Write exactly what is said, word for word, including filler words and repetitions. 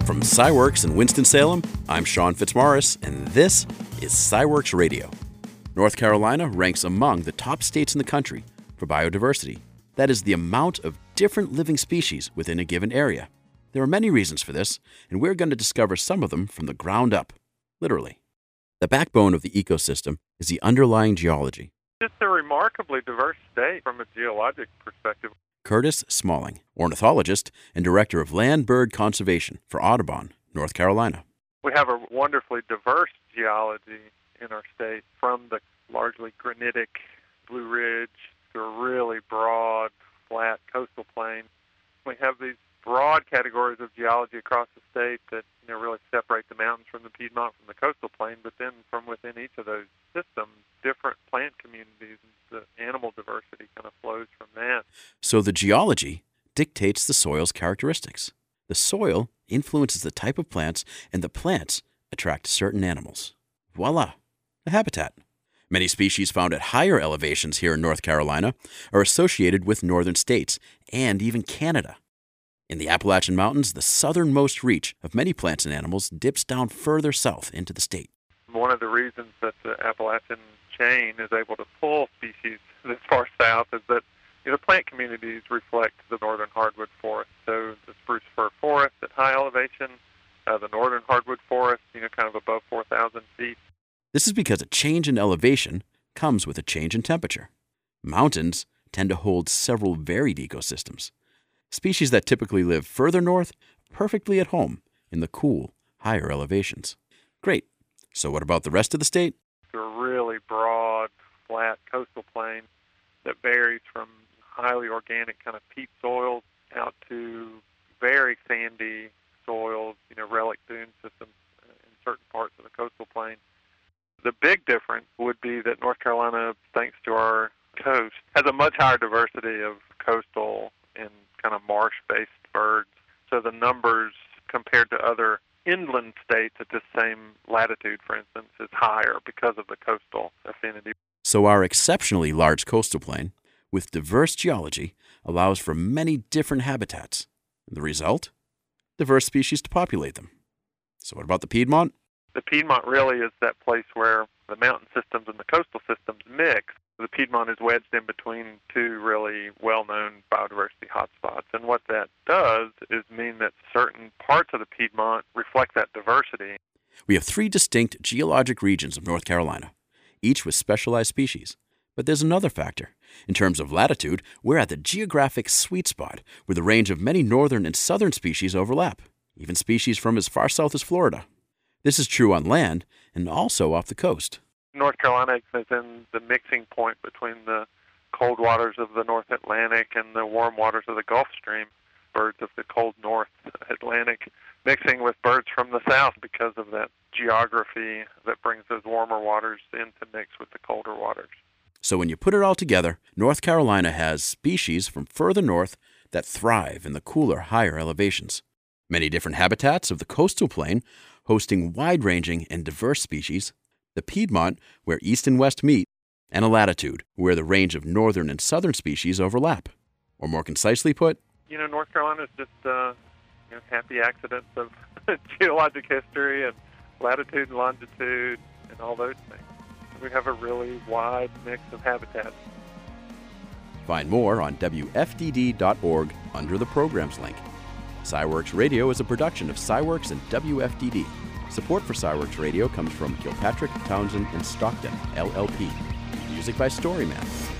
From SciWorks in Winston-Salem, I'm Sean Fitzmaurice, and this is SciWorks Radio. North Carolina ranks among the top states in the country for biodiversity. That is the amount of different living species within a given area. There are many reasons for this, and we're going to discover some of them from the ground up, literally. The backbone of the ecosystem is the underlying geology. It's a remarkably diverse state from a geologic perspective. Curtis Smalling, ornithologist and director of Land Bird Conservation for Audubon, North Carolina. We have a wonderfully diverse geology in our state, from the largely granitic Blue Ridge to a really broad, flat coastal plain. We have these broad categories of geology across the state that you know really separate the mountains from the Piedmont from the coastal plain, but then from within each of those systems, different plant communities and the animal diversity kind of flows from that. So the geology dictates the soil's characteristics. The soil influences the type of plants, and the plants attract certain animals. Voila, a habitat. Many species found at higher elevations here in North Carolina are associated with northern states and even Canada. In the Appalachian Mountains, the southernmost reach of many plants and animals dips down further south into the state. One of the reasons that the Appalachian chain is able to pull species this far south is that you know, plant communities reflect the northern hardwood forest. So the spruce fir forest at high elevation, uh, the northern hardwood forest, you know, kind of above four thousand feet. This is because a change in elevation comes with a change in temperature. Mountains tend to hold several varied ecosystems. Species that typically live further north are perfectly at home in the cool, higher elevations. Great. So what about the rest of the state? It's a really broad, flat coastal plain that varies from highly organic kind of peat soils out to very sandy soils, you know, relic dune systems in certain parts of the coastal plain. The big difference would be that North Carolina, thanks to our coast, has a much higher diversity of coastal and kind of marsh-based birds. So the numbers compared to other inland states at this same latitude, for instance, is higher because of the coastal affinity. So our exceptionally large coastal plain, with diverse geology, allows for many different habitats. The result? Diverse species to populate them. So what about the Piedmont? The Piedmont really is that place where the mountain systems and the coastal systems mix. The Piedmont is wedged in between two really well-known biodiversity hotspots. And what that does is mean that certain parts of the Piedmont reflect that diversity. We have three distinct geologic regions of North Carolina, each with specialized species. But there's another factor. In terms of latitude, we're at the geographic sweet spot where the range of many northern and southern species overlap, even species from as far south as Florida. This is true on land and also off the coast. North Carolina is in the mixing point between the cold waters of the North Atlantic and the warm waters of the Gulf Stream. Birds of the cold North Atlantic mixing with birds from the south because of that geography that brings those warmer waters in to mix with the colder waters. So when you put it all together, North Carolina has species from further north that thrive in the cooler, higher elevations. Many different habitats of the coastal plain hosting wide-ranging and diverse species, the Piedmont, where east and west meet, and a latitude, where the range of northern and southern species overlap. Or more concisely put, you know, North Carolina is just uh, you know, happy accidents of geologic history and latitude and longitude and all those things. We have a really wide mix of habitats. Find more on W F D D dot org under the Programs link. SciWorks Radio is a production of SciWorks and W F D D. Support for SciWorks Radio comes from Kilpatrick, Townsend, and Stockton, L L P. Music by Storyman.